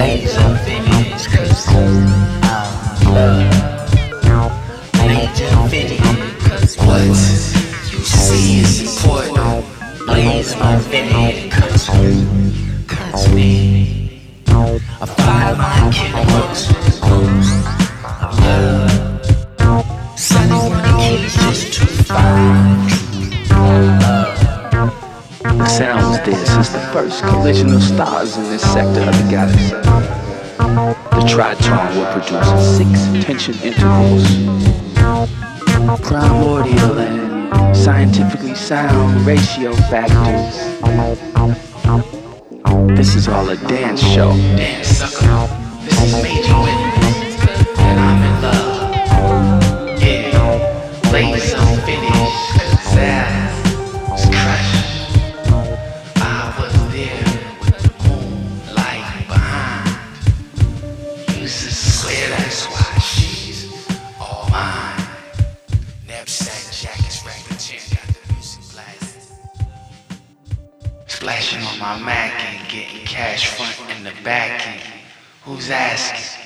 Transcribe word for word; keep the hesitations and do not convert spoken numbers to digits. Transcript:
laser finish, cause I'm love. Laser finish, cause what you see is important. Blaze my finish, cause, cause me. I find my kilowatts of love. Sunny when the keys just too fine. The sounds there since the first collision of stars in this sector of the galaxy. The tritone will produce six tension intervals, primordial and scientifically sound ratio factors. This is all a dance show. Dance sucker, this is major witness, and I'm in love. Yeah, laser finish, cause I was crushed. I was there with the moonlight behind. Used to swear that's why she's all mine. Knapsack jackets, Wrangler chin, got the music blasting. Splashing on my Mac and getting cash front in the back end. Who's asking?